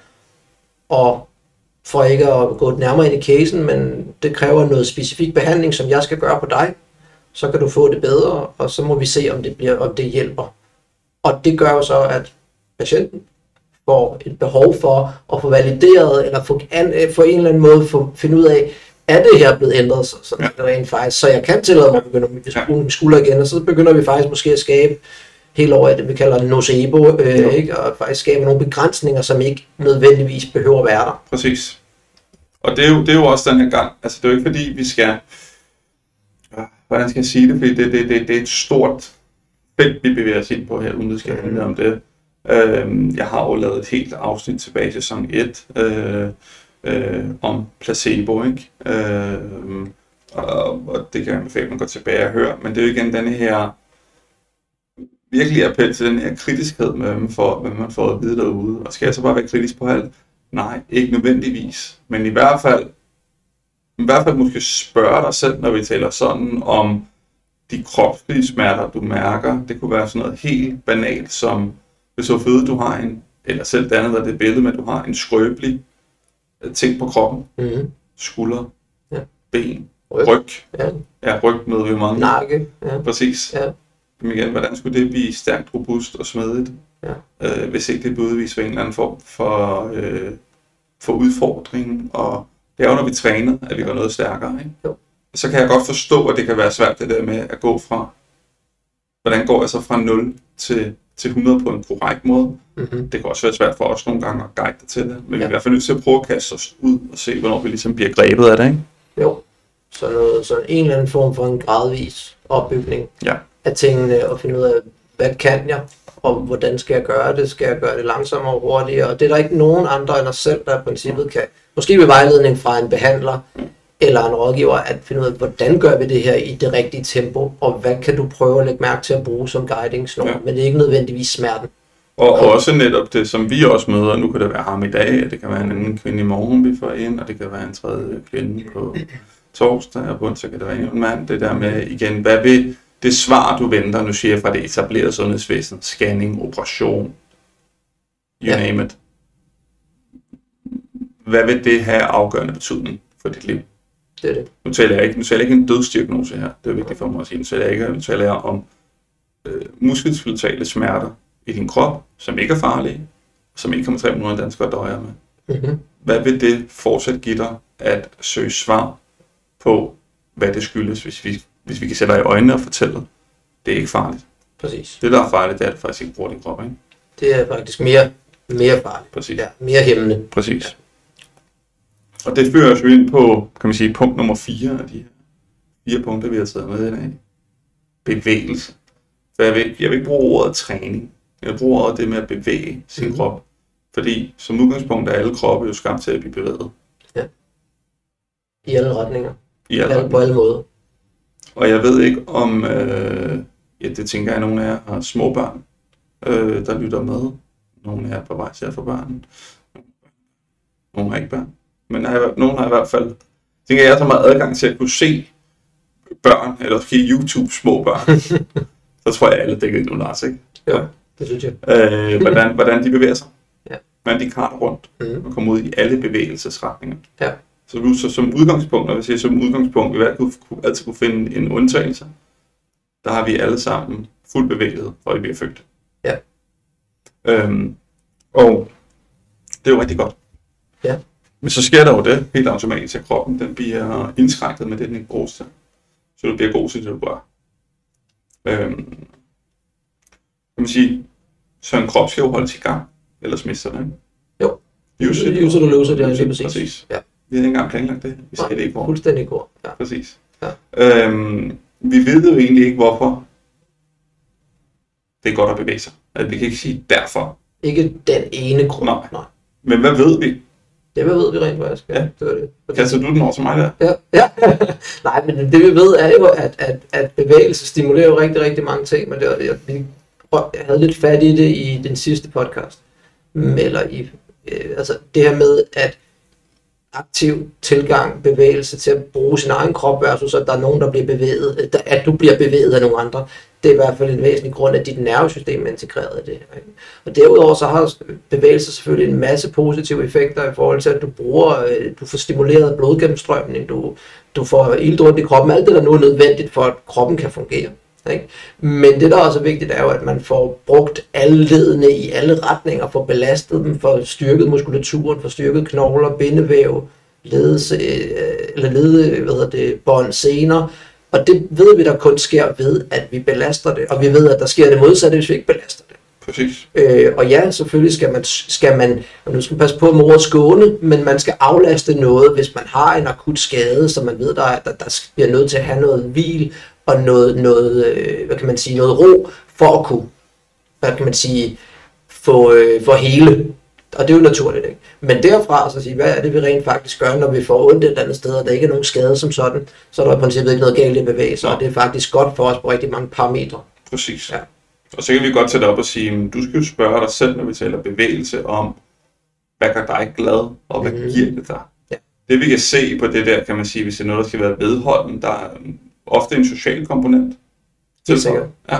Og for ikke at gå nærmere ind i casen, men det kræver noget specifik behandling, som jeg skal gøre på dig, så kan du få det bedre, og så må vi se, om det, bliver, om det hjælper. Og det gør jo så, at patienten får et behov for at få valideret, eller få, an, få en eller anden måde få, finde ud af, er det her blevet ændret, så, så, ja. rent faktisk, så jeg kan tillade mig at begynde at bruge min skulder igen, og så begynder vi faktisk måske at skabe helt over det, vi kalder nocebo, øh, ikke? Og faktisk skabe nogle begrænsninger, som ikke nødvendigvis behøver at være der. Præcis. Og det er jo, det er jo også den her gang, altså det er jo ikke fordi, vi skal, hvordan skal jeg sige det, fordi det, det, det, det er et stort felt, vi bevæger os ind på her, uden det skal handle om det. Øh, jeg har jo lavet et helt afsnit tilbage til sæson et, øh, øh, om placebo, ikke? Øh, og, og det kan jeg anbefale, man går tilbage og høre, men det er jo igen denne her, virkelig appel til den her kritiskhed, med, hvad man får, hvad man får at vide derude. Og skal jeg så bare være kritisk på alt? Nej, ikke nødvendigvis. Men i hvert fald, i hvert fald måske spørge dig selv, når vi taler sådan om de kropslige smerter, du mærker. Det kunne være sådan noget helt banalt, som hvis du ved, du har en, eller selv det andet, der det billede med, at du har en skrøbelig ting på kroppen. Mm-hmm. Skulder, ja. ben, ryg. ryg. Ja. Ja, ryg med vi mange. Nakke. Ja. Præcis. Ja. Men igen, hvordan skulle det blive stærkt robust og smedigt, ja. øh, hvis ikke det bliver udvist for en eller anden form for, øh, for udfordring. Og det er jo, når vi træner, at vi går noget stærkere. Ikke? Jo. Så kan jeg godt forstå, at det kan være svært det der med at gå fra, hvordan går jeg så fra nul til, til hundrede på en korrekt måde. Mm-hmm. Det kan også være svært for os nogle gange at guide det til det. Men ja. vi er i hvert fald nødt til at prøve at kaste os ud og se, hvornår vi ligesom bliver grebet af det. Ikke? Jo, så, noget, så en eller anden form for en gradvis opbygning. Ja. Af tingene og finde ud af, hvad kan jeg, og hvordan skal jeg gøre det? Skal jeg gøre det langsommere og hurtigere? Og det er der ikke nogen andre end os selv, der i princippet kan. Måske ved vejledning fra en behandler eller en rådgiver, at finde ud af, hvordan gør vi det her i det rigtige tempo, og hvad kan du prøve at lægge mærke til at bruge som guidingsnår, ja. Men det er ikke nødvendigvis smerten. Og, og også netop det, som vi også møder, nu kan det være ham i dag, det kan være en anden kvinde i morgen, vi får ind, og det kan være en tredje kvinde på torsdag, og på onsdag kan det være en mand. Det der med, igen, hvad vil det svar, du venter, nu siger jeg fra det etablerede sundhedsvæsen, scanning, operation, you ja. name it. Hvad vil det have afgørende betydning for dit liv? Det er det. Nu taler jeg ikke, nu taler jeg ikke en dødsdiagnose her, det er vigtigt for mig at sige. Nu taler jeg ikke, nu taler jeg om øh, muskelskeletale smerter i din krop, som ikke er farlige, som ikke kommer tre millioner danskere døjer med. Mm-hmm. Hvad vil det fortsat give dig at søge svar på, hvad det skyldes, hvis vi Hvis vi kan sætte dig i øjnene og fortælle, det er ikke farligt. Præcis. Det, der er farligt, det er, at du faktisk ikke bruger din krop, ikke? Det er faktisk mere, mere farligt. Præcis. Ja, mere hæmmende. Præcis. Ja. Og det fører os jo ind på, kan man sige, punkt nummer fire af de her fire punkter, vi har taget med i dag. Bevægelse. For jeg vil, ikke, jeg vil ikke bruge ordet træning. Jeg vil bruge ordet det med at bevæge sin mm. krop. Fordi som udgangspunkt er alle kroppe jo skabt til at blive bevæget. Ja. I alle retninger. I alle retninger. På alle måder. Og jeg ved ikke om, øh, ja, det tænker jeg, at nogle af jer har små børn, øh, der lytter med. Nogle af jer er på vej til at få børn. Nogle har ikke børn. Men har, nogle har i hvert fald, tænker jeg, så meget adgang til at kunne se børn, eller måske YouTube små børn. Så tror jeg, alle dækker ind under os, ikke? Ja, det synes jeg. Øh, hvordan, hvordan de bevæger sig. Ja. Hvordan de karter rundt mm. og kommer ud i alle bevægelsesretninger. Ja. Så du så som udgangspunkt, når vi siger som udgangspunkt, vi altid kunne, altid kunne finde en undtagelse. Der har vi alle sammen fuldt bevæget, hvor vi er født. Ja. Øhm, og det er jo rigtig godt. Ja. Men så sker der jo det helt automatisk, at kroppen den bliver indskrænket med det, den ikke bruges til. Så du bliver god til det, du gør. Øhm, kan man sige, så en krop skal jo holdes i gang, ellers mister den, ikke? Jo. Use it, use it or lose it, det er lige præcis. præcis. Ja. Vi havde ikke engang planlagt det. Vi sagde det ikke hvor. Fuldstændig god. Ja. Præcis. Ja. Øhm, vi ved jo egentlig ikke, hvorfor det er godt at bevæge sig. Altså, vi kan ikke sige derfor. Ikke den ene grund. Nej. Nej. Men hvad ved vi? Det hvad ved vi rent faktisk. Ja. Det var det. Kaster du den over til mig der? Ja. ja. Nej, men det vi ved er jo, at, at, at bevægelse stimulerer jo rigtig, rigtig mange ting. Men det var, jeg, jeg havde lidt fat i det i den sidste podcast. Eller i, øh, altså det her med, at aktiv tilgang, bevægelse til at bruge sin egen krop versus at der er nogen, der bliver bevæget, at du bliver bevæget af nogle andre. Det er i hvert fald en væsentlig grund, at dit nervesystem er integreret i det her. Og derudover så har bevægelse selvfølgelig en masse positive effekter i forhold til, at du bruger, du får stimuleret blodgennemstrømning, du, du får iltdrømt i kroppen, alt det der nu er nødvendigt for, at kroppen kan fungere. Ikke? Men det der også er vigtigt er jo, at man får brugt alle ledene i alle retninger, får belastet dem, får styrket muskulaturen, får styrket knogler, bindevæv, ledes, eller lede, hvad hedder det, bånd, sener. Og det ved vi, der kun sker ved, at vi belaster det. Og vi ved, at der sker det modsatte, hvis vi ikke belaster det. Præcis. Øh, og ja, selvfølgelig skal man, skal man, og nu skal man passe på med ordet skåne, men man skal aflaste noget, hvis man har en akut skade, så man ved, der, der, der bliver nødt til at have noget hvil og noget, noget, øh, hvad kan man sige, noget ro, for at kunne, hvad kan man sige, få, øh, få hele. Og det er jo naturligt, ikke? Men derfra så sige, hvad er det, vi rent faktisk gør, når vi får ondt et andet sted, og der ikke er nogen skade som sådan, så er der i princippet ikke noget galt i bevægelse, og det er faktisk godt for os på rigtig mange parametre. Præcis. Ja. Og så kan vi godt sætte op og sige, du skal jo spørge dig selv, når vi taler bevægelse, om hvad gør dig glad, og hvad mm-hmm. giver det dig? Ja. Det vi kan se på det der, kan man sige, hvis det er noget, der skal være vedholden, der er ofte en social komponent. Det er sikkert. Ja.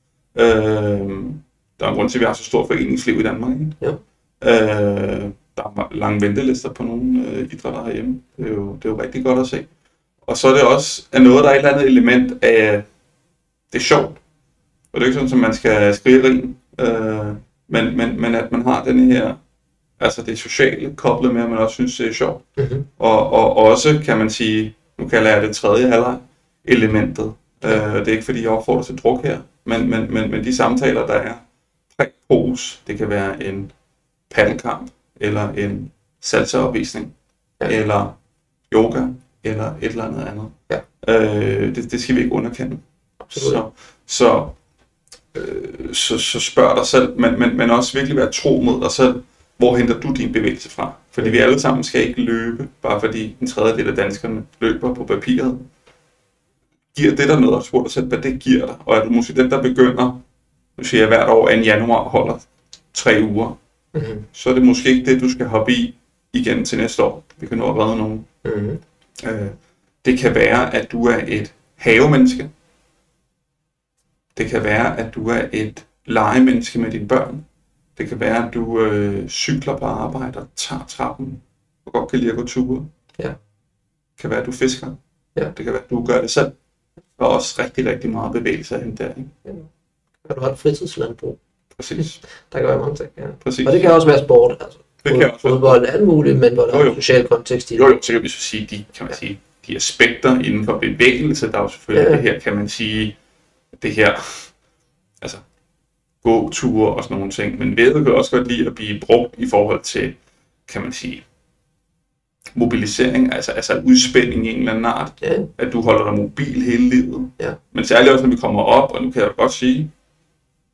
Øh, der er en grund til, at vi har så stort foreningsliv i Danmark, ikke? Ja. Øh, der er lange ventelister på nogle øh, idrætter herhjemme. Det er, jo, det er jo rigtig godt at se. Og så er det også er noget, der er et eller andet element af, det er sjovt. Og det er ikke sådan, at man skal skrige rin, øh, men, men, men at man har denne her, altså det sociale koblet med, at man også synes, det er sjovt. Mm-hmm. Og, og også kan man sige, nu kalder jeg det tredje halvleg elementet. Øh, det er ikke fordi, jeg opfordrer til druk her, men, men, men, men de samtaler, der er præ-pos, det kan være en paddelkamp, eller en salsaopvisning, ja. Eller yoga, eller et eller andet andet. Ja. Øh, det, det skal vi ikke underkende. Så, så, øh, så, så spørg dig selv, men, men, men også virkelig være tro mod dig selv. Hvor henter du din bevægelse fra? Fordi vi alle sammen skal ikke løbe, bare fordi en tredjedel af danskerne løber på papiret. Giver det dig noget at spørge dig selv, hvad det giver dig? Og er du måske den, der begynder, nu siger jeg hvert år, anden januar holder tre uger, mm-hmm. så er det måske ikke det, du skal hoppe i igen til næste år. Vi kan nå at redde nogen. Mm-hmm. Øh, det kan være, at du er et havemenneske. Det kan være, at du er et legemenneske med dine børn. Det kan være, at du øh, cykler på arbejde og tager trappen og godt kan lide at gå ture. Ja. Det kan være, at du fisker. Ja. Det kan være, at du gør det selv. Der er også rigtig, rigtig meget bevægelse af der, ikke? Ja. Kan du have et fritidslandbrug? Præcis. Der kan være mange ting, ja. Præcis. Og det kan også være sport, altså. Det kan også være fodbold er alt muligt, men hvor der jo, jo. er en social kontekst i det. Jo, jo, så kan vi så sige, de, kan man ja. sige, de aspekter inden for bevægelse, der er jo selvfølgelig ja. det her, kan man sige, det her, altså, gåture og sådan nogle ting, men vævet kan også godt lide at blive brugt i forhold til, kan man sige, mobilisering, altså, altså udspænding i en eller anden art, ja. At du holder dig mobil hele livet. Ja. Men særligt også, når vi kommer op, og nu kan jeg godt sige,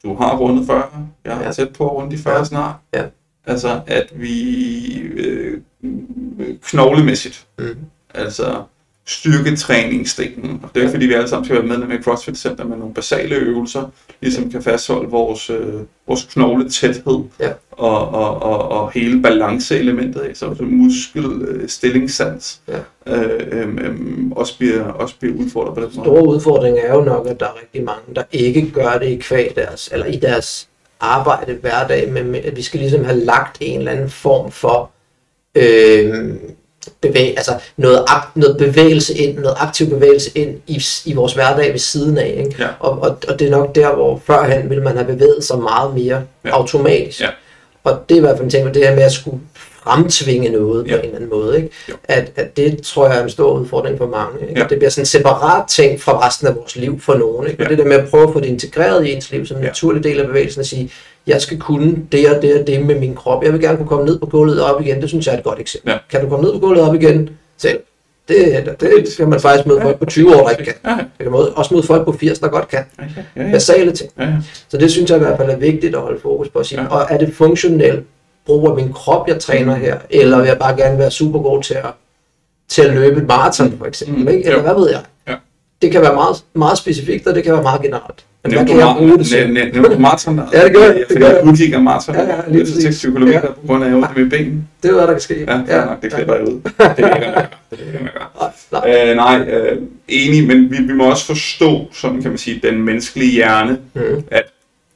du har rundet fyrre, jeg er Ja. tæt på at runde de fyrre Ja. snart. Ja. Altså, at vi øh, knoglemæssigt, Mm. altså styrketræningsdelen, og det er ikke Ja. fordi vi alle sammen skal være medlem af CrossFit Center med nogle basale øvelser, ligesom kan fastholde vores, øh, vores knogletæthed Ja. og, og, og, og hele balanceelementet af, så muskel, øh, stillingssans, Ja. øh, øh, øh, også, bliver, også bliver udfordret på den måde. Store udfordring er jo nok, at der er rigtig mange, der ikke gør det i kvæg deres, eller i deres arbejde hverdag, men at vi skal ligesom have lagt en eller anden form for øh, bevæg, altså noget, ak- noget bevægelse ind, noget aktiv bevægelse ind i, i vores hverdag ved siden af. Ikke? Ja. Og, og, og det er nok der, hvor førhen ville man have bevæget sig meget mere Ja. automatisk. Ja. Og det er i hvert fald en ting med det her med at skulle fremtvinge noget Ja. på en eller anden måde. Ikke? Jo. At, at det tror jeg er en stor udfordring for mange. Ikke? Ja. At det bliver sådan en separat ting fra resten af vores liv for nogen. Ikke? Ja. Og det der med at prøve at få det integreret i ens liv som en Ja. naturlig del af bevægelsen og sige, jeg skal kunne det og det og det med min krop. Jeg vil gerne kunne komme ned på gulvet og op igen. Det synes jeg er et godt eksempel. Ja. Kan du komme ned på gulvet og op igen selv? Det, det, det kan man faktisk møde folk på tyve år, der ikke kan. Ja, Det kan man også møde folk på firs, der godt kan. ja, ja, ja. Basale ting. Ja, ja. Så det synes jeg i hvert fald er vigtigt at holde fokus på at sige, Ja. og er det funktionelt brug af min krop, jeg træner her, eller vil jeg bare gerne være super god til at, til at løbe et maraton for eksempel, Mm. ikke? Eller Jo. hvad ved jeg? Ja. Det kan være meget, meget specifikt, og det kan være meget generelt. Men hvad Nævnte kan du jeg bruge det til? næ- næ- nævnte du maraton? Ja, det gør jeg. Jeg Det gør jeg. fik udkig af maraton. Ja, ja, lige Det er præcis. seksogtyve kilometer Ja. på grund af at jeg med ben. Det er hvad der kan ske. Ja, fair nok, det klipper jeg ud. Det er ikke, hvad jeg gør. Det er ikke, hvad jeg gør. Nej, nej. Øh, nej, øh, enig, men vi, vi må også forstå, sådan kan man sige, den menneskelige hjerne, Mm. at,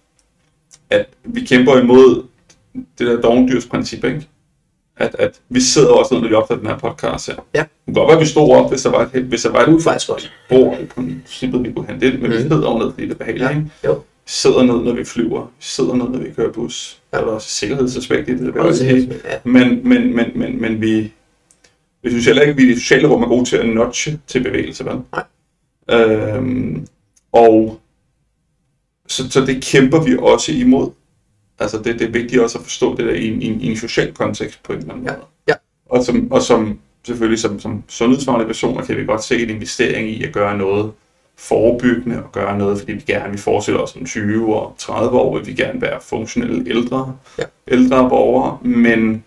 at vi kæmper imod det der dovendyrsprincip, ikke? At, at vi sidder også ned, når vi optager den her podcast her. Ja. Det kunne godt være, at vi stod op, hvis der var et, hvis der var Det er et faktisk godt. bord i princippet, vi kunne hente ind, men vi Mm. sidder jo ned, fordi det er behageligt, Ja. ikke? Jo. Vi sidder ned, når vi flyver. Vi sidder ned, når vi kører bus. Ja. Der er også et sikkerhedsaspekt i det, det vil jeg Også, sige. ja. Men, men, men, men, men vi, vi synes heller ikke, at vi i det sociale rum er gode til at notche til bevægelse, vel? Nej. Øhm, og så, så det kæmper vi også imod. Altså det, det er vigtigt også at forstå det der i en, i en, i en social kontekst på en eller anden Ja. måde. Ja. Og, som, og som selvfølgelig som, som sundhedsfaglige personer kan vi godt se en investering i at gøre noget forebyggende og gøre noget, fordi vi gerne vil forestille os om tyve og tredive år, vil vi gerne være funktionelle ældre, Ja. ældre borgere, men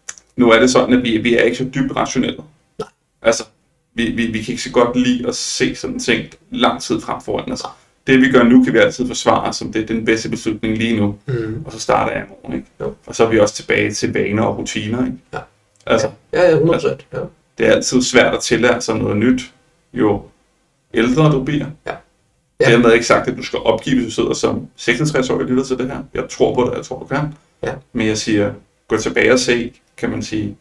nu er det sådan, at vi, vi er ikke så dybt rationelle. Nej. Altså, vi, vi, vi kan ikke så godt lide at se sådan ting lang tid frem foran os. Nej. Det vi gør nu, kan vi altid forsvare, som det er den bedste beslutning lige nu, Mm. og så starter jeg i morgen, ikke? Jo. Og så er vi også tilbage til vaner og rutiner, ikke? Ja. Altså, Ja, ja, hundrede procent. Ja. det er altid svært at tillære sig noget nyt, jo ældre du bliver. Ja. Ja. Ja. Dermed ikke sagt, at du skal opgive, hvis du sidder som seksogtres-årig og lytter til det her. Jeg tror på det, jeg tror du kan. Ja. Men jeg siger, gå tilbage og se, kan man sige,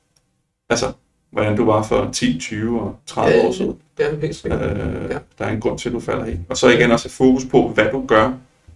altså, hvordan du var for ti, tyve og tredive Ja, år siden. Ja, helt sikkert. Øh, Ja. Der er en grund til, at du falder i. Og så igen også et fokus på, hvad du gør,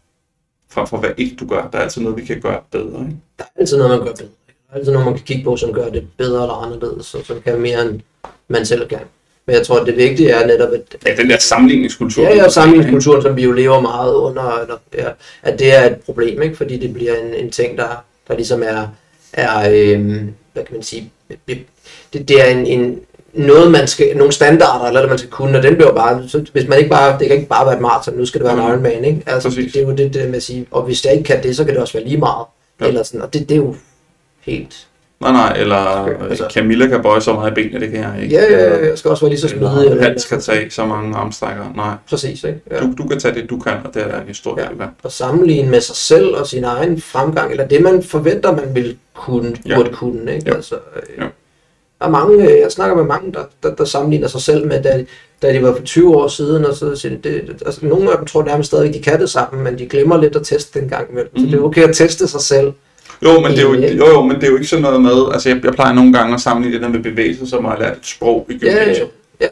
frem for hvad ikke du gør. Der er altid noget, vi kan gøre bedre. Ikke? Der er altid noget, man gør bedre. Der er altid noget, man kan kigge på, som gør det bedre eller anderledes, så som kan mere, end man selv kan. Men jeg tror, at det vigtige er netop, at... Ja, den der sammenligningskultur. Ja, ja, sammenligningskulturen, som vi jo lever meget under, eller, ja, at det er et problem, ikke? Fordi det bliver en, en ting, der, der ligesom er, er øhm, hvad kan man sige, det, det er en, en, noget, man skal, nogle standarder, eller det, man skal kunne, og den bliver bare, så hvis man ikke bare, det kan ikke bare være et maraton, nu skal det være en Ironman, ikke? Altså, Præcis. det er jo det, det med at sige, og hvis jeg ikke kan det, så kan det også være lige meget, Ja. eller sådan, og det, det er jo helt... Nej, nej, eller Altså- altså, Camilla kan bøje så meget i benene, det kan jeg ikke. Ja, ja, ja, jeg skal også være lige så smidig. Eller Hans kan tage så mange armstrækker. Nej, Præcis, ikke? Ja. du, du kan tage det, du kan, og det er der en historie, Ja. du kan. Og sammenligne med sig selv og sin egen fremgang, eller det man forventer, man vil kunne, Ja. burde kunne, ikke? Jo. Altså, øh, Jo. der er mange, øh, jeg snakker med mange, der, der, der sammenligner sig selv med, da, da de var for tyve år siden, og så siger de, det, altså, nogle af dem tror nærmest stadigvæk, de kan det sammen, men de glemmer lidt at teste den gang imellem. Mm-hmm. Så det er okay at teste sig selv. Jo, men det er jo, Øh, jo, jo, men det er jo ikke sådan noget med, altså jeg, jeg plejer nogle gange at sammenligne det der med bevægelse, som har lært et sprog i Ja, ja, gymnasiet.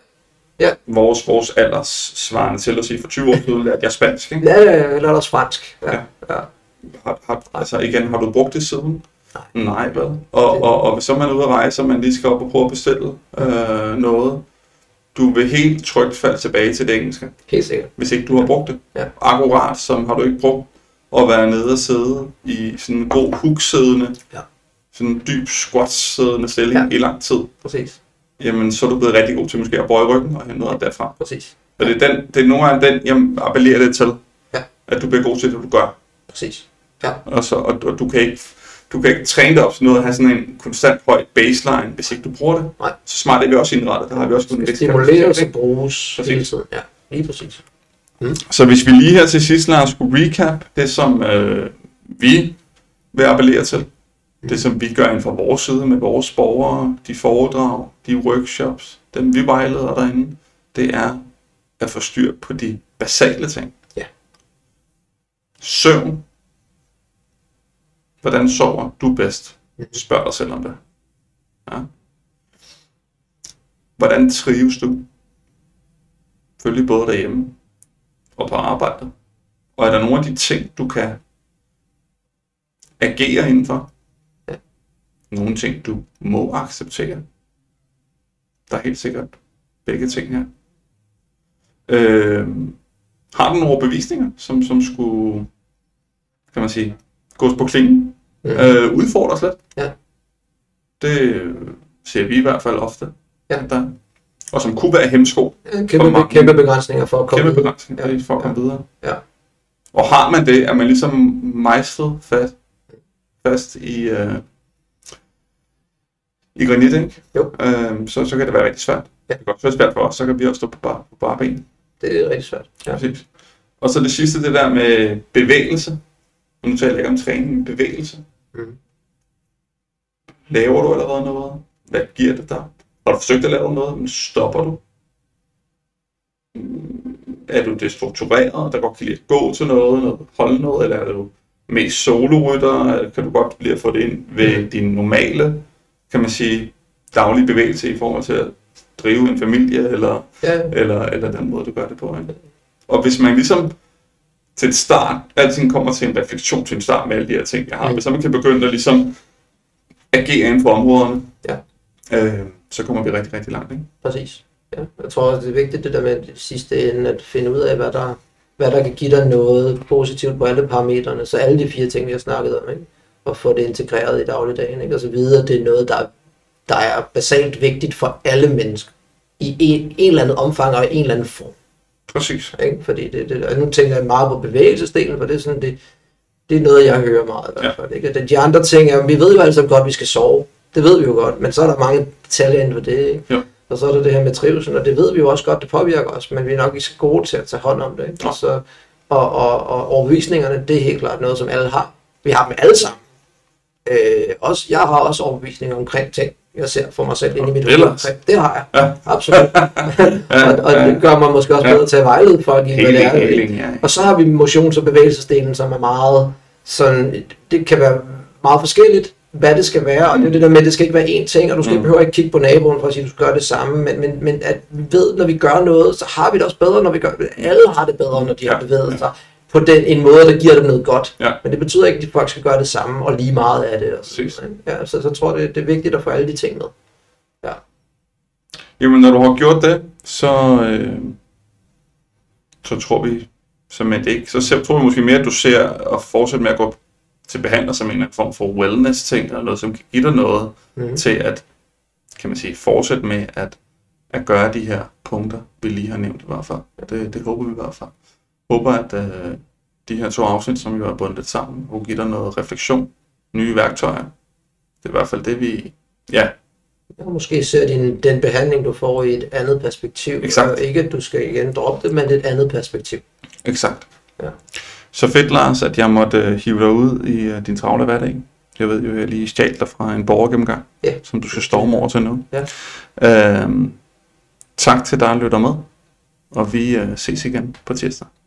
ja. Vores, vores alders svarende til at sige, for tyve år siden lærte jeg spansk, ikke? Ja, ja, ja, eller også fransk. Ja, Ja. ja. Har, har, altså igen, har du brugt det siden? Nej. Nej, vel? Og, og, og hvis så er man ude at rejse, og man lige skal op og prøve at bestille øh, noget, du vil helt trygt falde tilbage til det engelske, Helt sikkert. hvis ikke du har brugt det. Ja. Akkurat som har du ikke brugt at være nede og sidde i sådan en god hook-siddende, Ja. sådan en dyb squat-siddende stilling Ja. i lang tid, Præcis. jamen så er du blevet rigtig god til måske at bøje ryggen og hente noget derfra. Præcis. Og det er, den, det er nogle gange den, jeg appellerer det til, Ja. at du bliver god til det, du gør. Præcis. Ja. Og, så, og, og du, kan ikke, du kan ikke træne dig op til noget at have sådan en konstant høj baseline, hvis ikke du bruger det. Nej. Så smart er vi også indrettet. Der har vi også kun det stimuleres og bruges hele tiden. Ja, lige præcis. Mm. Så hvis vi lige her til sidst, Lars, skulle recap det, som øh, vi vil appellere til, mm. det som vi gør inden for vores side med vores borgere, de foredrag, de workshops, dem vi vejleder derinde, det er at få styr på de basale ting. Ja. Søvn. Hvordan sover du bedst? Spørg dig selv om det. Ja. Hvordan trives du? Selvfølgelig både derhjemme og på arbejdet. Og er der nogle af de ting, du kan agere indenfor? Ja. Nogle ting, du må acceptere? Der er helt sikkert begge ting her. Øh, har du nogle overbevisninger, som, som skulle, kan man sige, gås på klingen? Ja. Øh, udfordres lidt? Ja. Det ser vi i hvert fald ofte. Ja. Der. Og som kunne være hemsko. Ja, kæmpe, be- kæmpe begrænsninger for at komme kæmpe begrænsninger ja. for at komme ja. videre. Ja. Og har man det, er man ligesom mejslet fast, fast i, øh, i granit, ikke? Jo. Øh, så, så kan det være rigtig svært. Ja. Det kan også være svært for os, så kan vi også stå på bare, på bare ben. Det er rigtig svært. Ja. Præcis. Og så det sidste, det der med bevægelse. Og nu taler jeg ikke om træning, men bevægelse. Mm. Laver du allerede noget? Hvad giver det dig? Har du forsøgt at lave noget, men stopper du? Er du destruktureret, der godt kan lide at gå til noget, noget holde noget, eller er du mest solorytter? Kan du godt lide at få det ind ved din normale, kan man sige, daglige bevægelse i forhold til at drive en familie, eller, ja. eller, eller den måde, du gør det på? Ikke? Og hvis man ligesom til et start, alting kommer til en refleksion til en start med alle de her ting, jeg har, mm. hvis man kan begynde at ligesom agere inden for områderne, ja. øh, så kommer vi rigtig, rigtig langt. Ikke? Præcis. Ja. Jeg tror også, det er vigtigt det der med det sidste ende, at finde ud af, hvad der, hvad der kan give dig noget positivt på alle parametrene. Så alle de fire ting, vi har snakket om, ikke? Og få det integreret i dagligdagen, ikke? Og så videre, det er noget, der, der er basalt vigtigt for alle mennesker. I en, en eller anden omfang og i en eller anden form. Præcis. Ikke? Fordi det, det, og nu tænker jeg meget på bevægelsesdelen, for det er sådan, det, det er noget, jeg hører meget i hvert fald. Ja. Ikke? De andre ting er, vi ved jo alle sammen godt, at vi skal sove. Det ved vi jo godt, men så er der mange detaljer inden for det. Ikke? Ja. Og så er der det her med trivsel, og det ved vi jo også godt, det påvirker os, men vi er nok ikke så gode til at tage hånd om det. Ikke? Ja. Og, så, og, og, og overbevisningerne, det er helt klart noget, som alle har. Vi har dem alle sammen. Øh, også, jeg har også overbevisninger omkring ting, jeg ser for mig selv ind i mit hoved. Det har jeg, ja. Absolut. og, og det gør mig måske også bedre til at vejlede folk i, hvad det er. Heling, ja. Og så har vi motions- og bevægelsesdelen, som er meget sådan, det kan være meget forskelligt, hvad det skal være, og det er det der med, at det skal ikke være én ting, og du skal mm. behøver ikke kigge på naboen for at sige, at du skal gøre det samme, men, men, men at vi ved, når vi gør noget, så har vi det også bedre, når vi gør det. Alle har det bedre, når de ja. har bevæget sig på den, en måde, der giver dem noget godt. Ja. Men det betyder ikke, at de folk skal gøre det samme, og lige meget af det. Og så, ja, så, så tror jeg, det, det er vigtigt at få alle de ting med. Ja. Jamen, når du har gjort det, så, øh, så tror vi, som at det ikke, så ser, tror vi måske mere, at du ser at fortsætte med at gå til behandler som en eller anden form for wellness-ting, eller noget, som kan give dig noget mm. til at, kan man sige, fortsætte med at, at gøre de her punkter, vi lige har nævnt i hvert fald. Det, det håber vi i hvert fald. Jeg håber, at øh, de her to afsnit, som jo er bundet sammen, vil give dig noget refleksion, nye værktøjer. Det er i hvert fald det, vi, ja. Ja, måske ser din, den behandling, du får i et andet perspektiv. Exakt. Ikke, at du skal igen droppe det, men et andet perspektiv. Exakt. Ja. Så fedt, Lars, at jeg måtte uh, hive dig ud i uh, din travle hverdag. Jeg ved jo, at jeg lige stjal dig fra en borgergennemgang, ja. som du skal storme over til nu. Ja. Uh, tak til dig, der lytter med, og vi uh, ses igen på tirsdag.